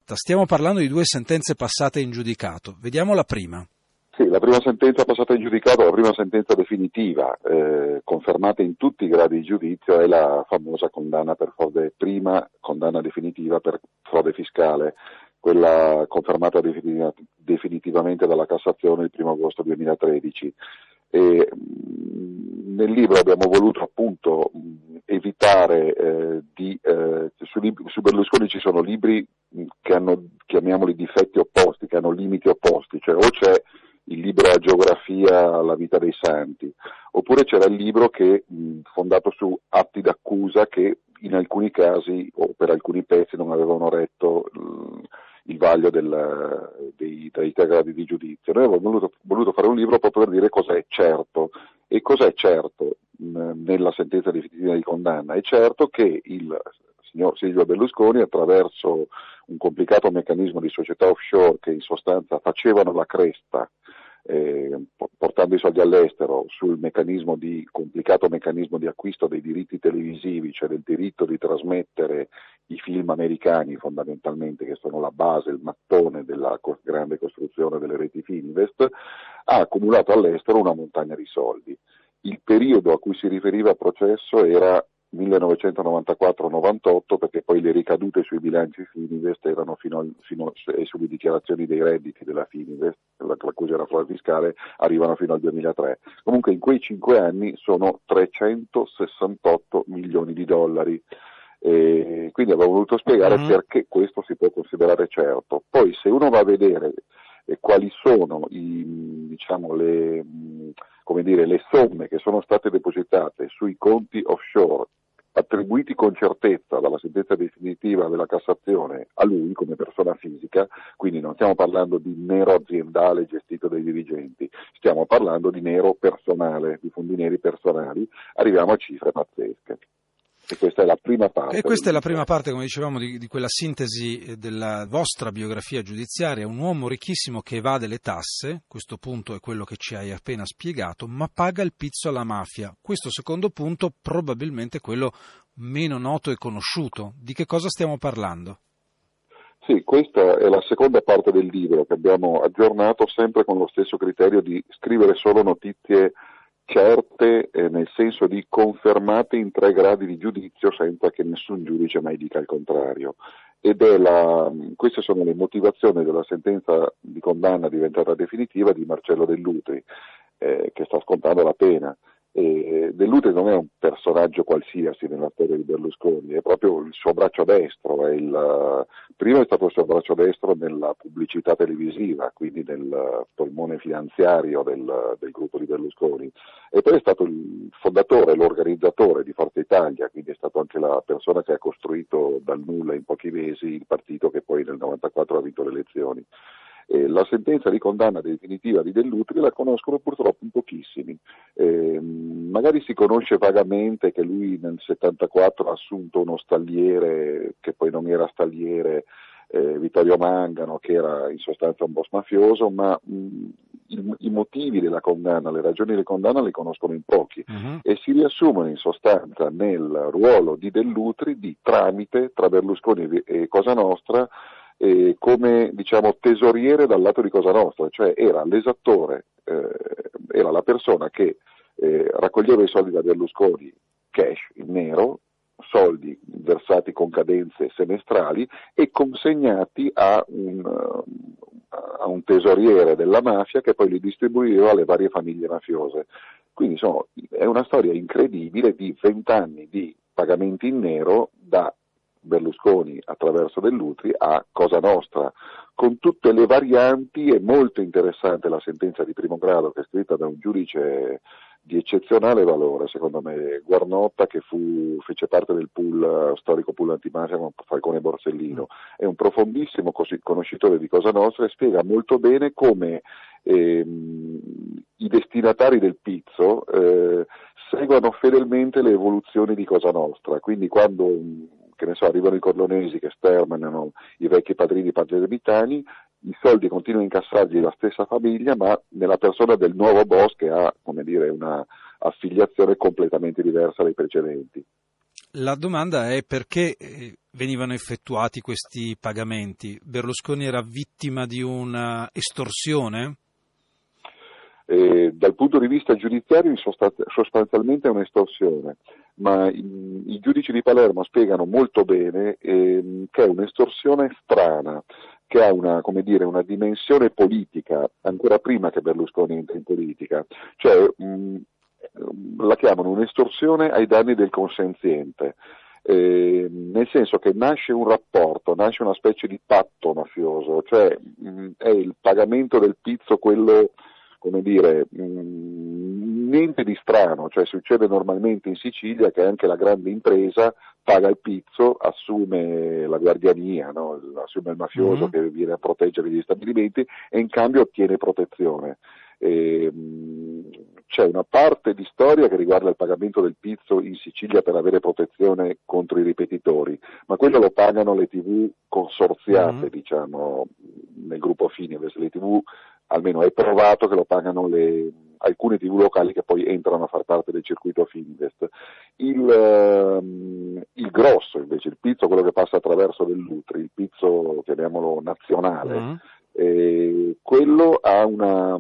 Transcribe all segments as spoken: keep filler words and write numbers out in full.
esatta. Stiamo parlando di due sentenze passate in giudicato. Vediamo la prima. Sì, la prima sentenza passata in giudicato, la prima sentenza definitiva, eh, confermata in tutti i gradi di giudizio, è la famosa condanna per frode, prima condanna definitiva per frode fiscale, quella confermata definitiva, definitivamente dalla Cassazione il primo agosto duemilatredici. E, mh, nel libro abbiamo voluto appunto mh, evitare eh, di, eh, su, su Berlusconi ci sono libri mh, che hanno, chiamiamoli difetti opposti, che hanno limiti opposti, cioè o c'è il libro Agiografia, la vita dei santi, oppure c'era il libro che mh, fondato su atti d'accusa che in alcuni casi o per alcuni pezzi non avevano retto mh, il vaglio del, dei, dei tre gradi di giudizio. Noi abbiamo voluto, voluto fare un libro proprio per dire cos'è certo. E cos'è certo mh, nella sentenza definitiva di condanna? È certo che il signor Silvio Berlusconi, attraverso un complicato meccanismo di società offshore che in sostanza facevano la cresta Eh, portando i soldi all'estero sul meccanismo di complicato meccanismo di acquisto dei diritti televisivi, cioè del diritto di trasmettere i film americani fondamentalmente, che sono la base, il mattone della co- grande costruzione delle reti Fininvest, ha accumulato all'estero una montagna di soldi. Il periodo a cui si riferiva il processo era millenovecentonovantaquattro novantotto, perché poi le ricadute sui bilanci Fininvest erano fino, al, fino e sulle dichiarazioni dei redditi della Fininvest, l'accusa era frode fiscale, arrivano fino al duemilatré. Comunque in quei cinque anni sono trecentosessantotto milioni di dollari. E quindi avevo voluto spiegare mm-hmm. perché questo si può considerare certo. Poi se uno va a vedere eh, quali sono i, diciamo, le, come dire, le somme che sono state depositate sui conti offshore attribuiti con certezza dalla sentenza definitiva della Cassazione a lui come persona fisica, quindi non stiamo parlando di nero aziendale gestito dai dirigenti, stiamo parlando di nero personale, di fondi neri personali, arriviamo a cifre pazzesche. E questa è la prima parte. E questa è la prima parte, come dicevamo, di, di quella sintesi della vostra biografia giudiziaria. Un uomo ricchissimo che evade le tasse, questo punto è quello che ci hai appena spiegato, ma paga il pizzo alla mafia. Questo secondo punto probabilmente è quello meno noto e conosciuto. Di che cosa stiamo parlando? Sì, questa è la seconda parte del libro che abbiamo aggiornato sempre con lo stesso criterio di scrivere solo notizie certe, eh, nel senso di confermate in tre gradi di giudizio senza che nessun giudice mai dica il contrario. Ed è la, queste sono le motivazioni della sentenza di condanna diventata definitiva di Marcello Dell'Utri, eh, che sta scontando la pena. E Dell'Utri non è un personaggio qualsiasi nella storia di Berlusconi, è proprio il suo braccio destro, è il, prima è stato il suo braccio destro nella pubblicità televisiva, quindi nel polmone finanziario del, del gruppo di Berlusconi, e poi è stato il fondatore, l'organizzatore di Forza Italia, quindi è stato anche la persona che ha costruito dal nulla in pochi mesi il partito che poi nel novantaquattro ha vinto le elezioni. Eh, la sentenza di condanna definitiva di Dell'Utri la conoscono purtroppo in pochissimi, eh, magari si conosce vagamente che lui nel settantaquattro ha assunto uno stalliere che poi non era stalliere, eh, Vittorio Mangano, che era in sostanza un boss mafioso, ma mh, il, i motivi della condanna, le ragioni della condanna le conoscono in pochi uh-huh. e si riassumono in sostanza nel ruolo di Dell'Utri di tramite tra Berlusconi e Cosa Nostra, Eh, come diciamo tesoriere dal lato di Cosa Nostra, cioè era l'esattore, eh, era la persona che eh, raccoglieva i soldi da Berlusconi, cash in nero, soldi versati con cadenze semestrali e consegnati a un, a un tesoriere della mafia che poi li distribuiva alle varie famiglie mafiose. Quindi insomma, è una storia incredibile di vent'anni di pagamenti in nero da Berlusconi attraverso Dell'Utri a Cosa Nostra, con tutte le varianti. È molto interessante la sentenza di primo grado che è scritta da un giudice di eccezionale valore, secondo me, Guarnotta, che fu, fece parte del pool storico pool antimafia con Falcone e Borsellino, è un profondissimo conoscitore di Cosa Nostra e spiega molto bene come ehm, i destinatari del pizzo eh, seguano fedelmente le evoluzioni di Cosa Nostra, quindi quando che ne so, arrivano i corleonesi che sterminano i vecchi padrini palermitani, i soldi continuano a incassargli la stessa famiglia, ma nella persona del nuovo boss che ha, come dire, una affiliazione completamente diversa dai precedenti. La domanda è perché venivano effettuati questi pagamenti? Berlusconi era vittima di una estorsione? Eh, dal punto di vista giudiziario sostanzialmente è un'estorsione, ma i, i giudici di Palermo spiegano molto bene eh, che è un'estorsione strana, che ha una, come dire, una dimensione politica ancora prima che Berlusconi entri in politica, cioè mh, la chiamano un'estorsione ai danni del consenziente. Eh, nel senso che nasce un rapporto, nasce una specie di patto mafioso, cioè mh, è il pagamento del pizzo quello, come dire, mh, niente di strano, cioè succede normalmente in Sicilia che anche la grande impresa paga il pizzo, assume la guardiania, no? Assume il mafioso mm-hmm. che viene a proteggere gli stabilimenti e in cambio ottiene protezione. E, mh, c'è una parte di storia che riguarda il pagamento del pizzo in Sicilia per avere protezione contro i ripetitori, ma quello lo pagano le tivù consorziate, mm-hmm. diciamo, nel gruppo Fininvest. Le tivù, almeno è provato che lo pagano le, alcune tivù locali che poi entrano a far parte del circuito Fininvest. Il, uh, il grosso invece, il pizzo, quello che passa attraverso l'Utri, il pizzo, chiamiamolo nazionale, mm-hmm. eh, quello ha una,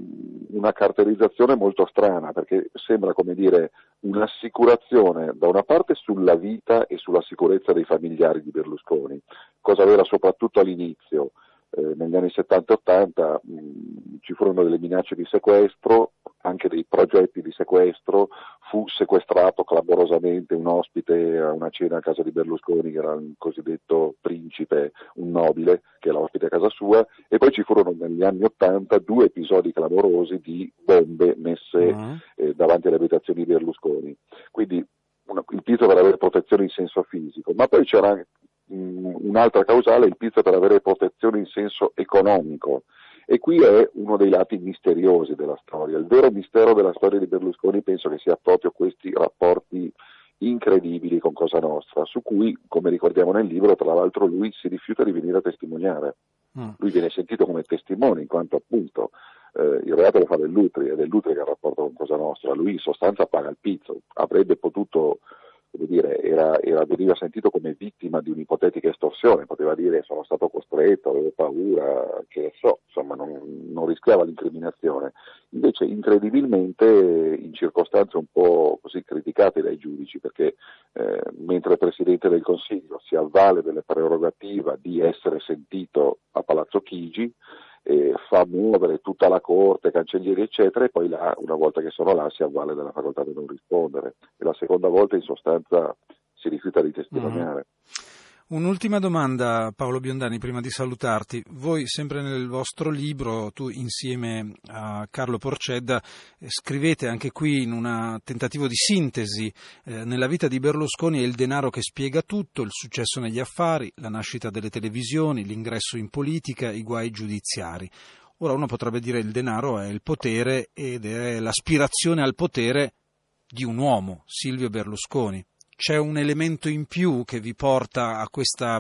una caratterizzazione molto strana, perché sembra, come dire, un'assicurazione da una parte sulla vita e sulla sicurezza dei familiari di Berlusconi, cosa vera soprattutto all'inizio. Eh, negli anni settanta e ottanta mh, ci furono delle minacce di sequestro, anche dei progetti di sequestro, fu sequestrato clamorosamente un ospite a una cena a casa di Berlusconi, che era un cosiddetto principe, un nobile, che era ospite a casa sua, e poi ci furono negli anni ottanta due episodi clamorosi di bombe messe uh-huh. eh, davanti alle abitazioni di Berlusconi. Quindi una, il pizzo per avere protezione in senso fisico, ma poi c'era anche un'altra causale, il pizzo per avere protezione in senso economico, e qui è uno dei lati misteriosi della storia. Il vero mistero della storia di Berlusconi penso che sia proprio questi rapporti incredibili con Cosa Nostra, su cui, come ricordiamo nel libro, tra l'altro lui si rifiuta di venire a testimoniare. Mm. Lui viene sentito come testimone in quanto appunto eh, il reato lo fa dell'Utri, è dell'Utri che ha rapporto con Cosa Nostra, lui in sostanza paga il pizzo, avrebbe potuto, come dire, era, era, veniva sentito come vittima di un'ipotetica estorsione, poteva dire sono stato costretto, avevo paura, che so, insomma non, non rischiava l'incriminazione. Invece incredibilmente in circostanze un po' così criticate dai giudici, perché eh, mentre il Presidente del Consiglio si avvale delle prerogative di essere sentito a Palazzo Chigi, e fa muovere tutta la corte, cancellieri eccetera, e poi là, una volta che sono là, si avvale della facoltà di non rispondere, e la seconda volta in sostanza si rifiuta di testimoniare. Mm. Un'ultima domanda, Paolo Biondani, prima di salutarti. Voi, sempre nel vostro libro, tu insieme a Carlo Porcedda, eh, scrivete anche qui in un tentativo di sintesi, eh, nella vita di Berlusconi è il denaro che spiega tutto, il successo negli affari, la nascita delle televisioni, l'ingresso in politica, i guai giudiziari. Ora uno potrebbe dire il denaro è il potere ed è l'aspirazione al potere di un uomo, Silvio Berlusconi. C'è un elemento in più che vi porta a questa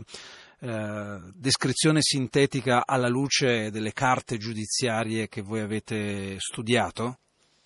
eh, descrizione sintetica alla luce delle carte giudiziarie che voi avete studiato?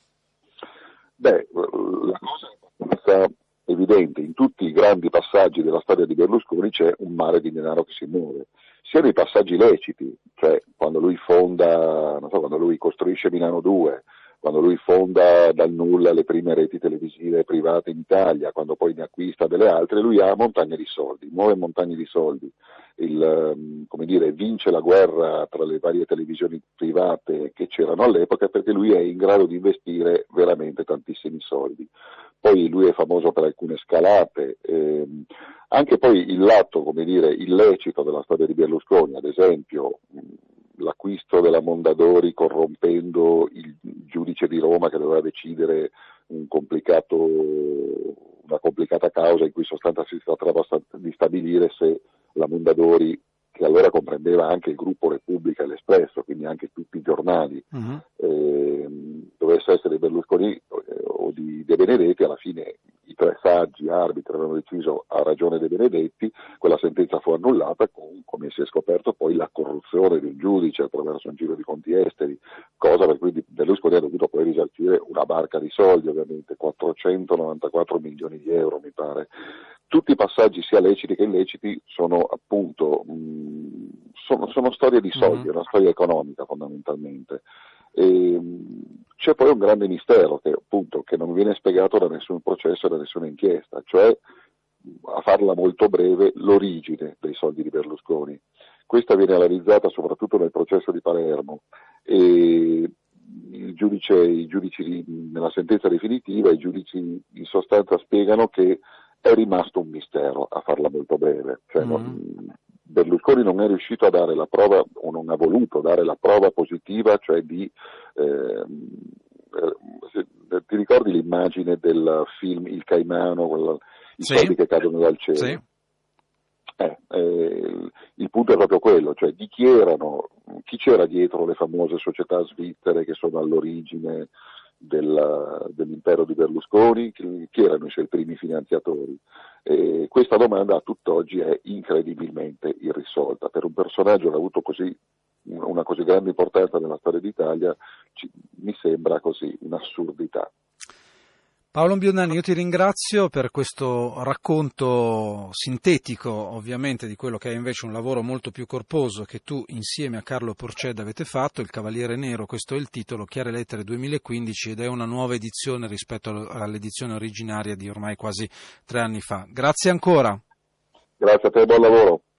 Beh, la cosa è abbastanza evidente. In tutti i grandi passaggi della storia di Berlusconi c'è un mare di denaro che si muove, sia nei passaggi leciti, cioè quando lui fonda, non so, quando lui costruisce Milano due, quando lui fonda dal nulla le prime reti televisive private in Italia, quando poi ne acquista delle altre, lui ha montagne di soldi, muove montagne di soldi, il, come dire, vince la guerra tra le varie televisioni private che c'erano all'epoca perché lui è in grado di investire veramente tantissimi soldi. Poi lui è famoso per alcune scalate, ehm, anche poi il lato, come dire, illecito della storia di Berlusconi, ad esempio l'acquisto della Mondadori corrompendo il giudice di Roma che doveva decidere un complicato, una complicata causa in cui in sostanza si trattava di stabilire se la Mondadori, che allora comprendeva anche il gruppo Repubblica e l'Espresso, quindi anche tutti i giornali, uh-huh. eh, dovesse essere Berlusconi eh, o di De Benedetti. Alla fine i tre saggi arbitri avevano deciso a ragione De Benedetti, quella sentenza fu annullata con, come si è scoperto poi, la corruzione del giudice attraverso un giro di conti esteri, cosa per cui Berlusconi ha dovuto poi risarcire una barca di soldi, ovviamente, quattrocentonovantaquattro milioni di euro mi pare. tutti i passaggi, sia leciti che illeciti, sono appunto mh, sono, sono storie di soldi, mm-hmm. una storia economica fondamentalmente. E, mh, c'è poi un grande mistero che appunto che non viene spiegato da nessun processo e da nessuna inchiesta, cioè, a farla molto breve, l'origine dei soldi di Berlusconi. Questa viene analizzata soprattutto nel processo di Palermo e il giudice, i giudici nella sentenza definitiva, i giudici in sostanza spiegano che è rimasto un mistero, a farla molto breve. Cioè, mm-hmm. non, Berlusconi non è riuscito a dare la prova, o non ha voluto dare la prova positiva, cioè di eh, eh, ti ricordi l'immagine del film Il Caimano, quella, i sì. soldi che cadono dal cielo? Sì. Eh, eh, il punto è proprio quello, cioè di chi erano, chi c'era dietro le famose società svizzere che sono all'origine della, dell'impero di Berlusconi, chi, chi erano i suoi primi finanziatori? Eh, questa domanda a tutt'oggi è incredibilmente irrisolta. Per un personaggio che ha avuto così, una così grande importanza nella storia d'Italia, ci, mi sembra così un'assurdità. Paolo Biondanni, io ti ringrazio per questo racconto sintetico, ovviamente, di quello che è invece un lavoro molto più corposo che tu insieme a Carlo Porceda avete fatto, Il Cavaliere Nero, questo è il titolo, Chiare Lettere duemilaquindici, ed è una nuova edizione rispetto all'edizione originaria di ormai quasi tre anni fa. Grazie ancora. Grazie a te, buon lavoro.